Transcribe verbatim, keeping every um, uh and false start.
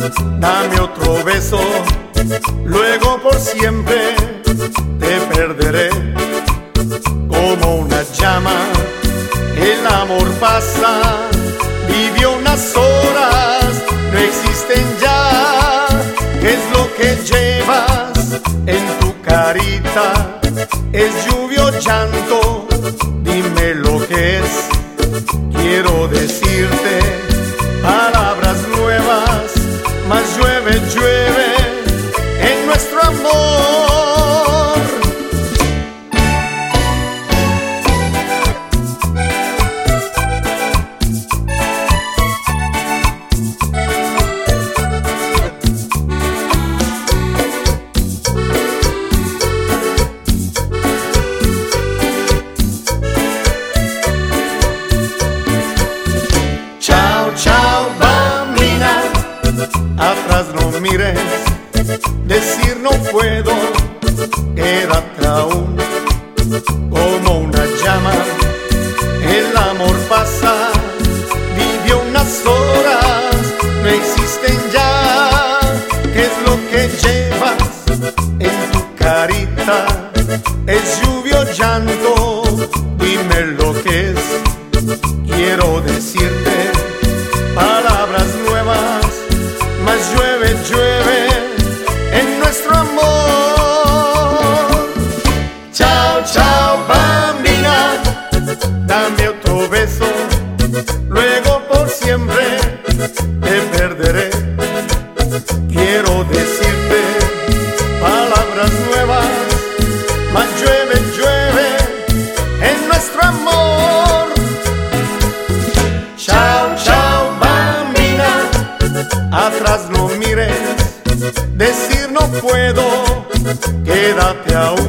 dame otro beso, luego por siempre te perderé. Como una llama, el amor pasa, vivió unas horas, no existen ya. ¿Qué es lo que llevas en tu carita? ¿Es lluvia o llanto? Dime lo que es. Quiero decirte palabras nuevas, mas llueve, llueve en nuestro amor. Chao, bambina, atrás no mires, decir no puedo, quédate aún. Como una llama, el amor pasa, vivió unas horas, no existen ya. ¿Qué es lo que llevas en tu carita? ¿Es lluvia o llanto? Dime lo que es. Quiero decirte palabras nuevas, mas llueve, llueve en nuestro amor. Chao, chao, bambina, dame otro beso, luego por siempre te perderé. Quiero decirte palabras nuevas, mas llueve, llueve en nuestro amor. Chao, chao, bambina, atrás no mires, decir no puedo, quédate aún.